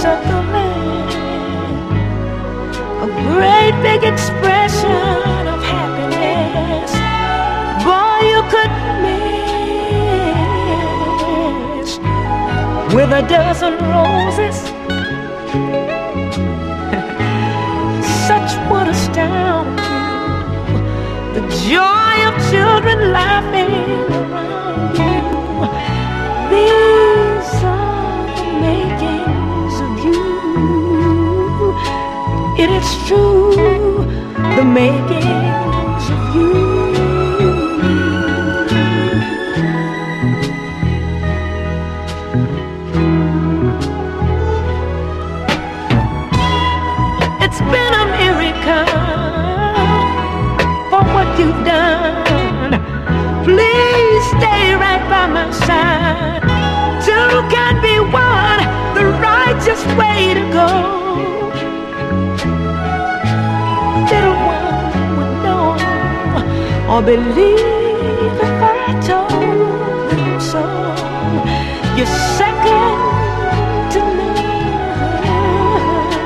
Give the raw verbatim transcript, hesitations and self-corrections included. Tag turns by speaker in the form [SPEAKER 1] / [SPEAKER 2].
[SPEAKER 1] of the land, a great big expression of happiness. Boy, you could miss with a dozen roses. Such would astound you, the joy of children laughing around you. These are the makings of you. It is true, the makings of you. It's been a miracle for what you've done. Please stay right by my side. Two can be one, the righteous way to go. Little one would know or believe if I told them so. You say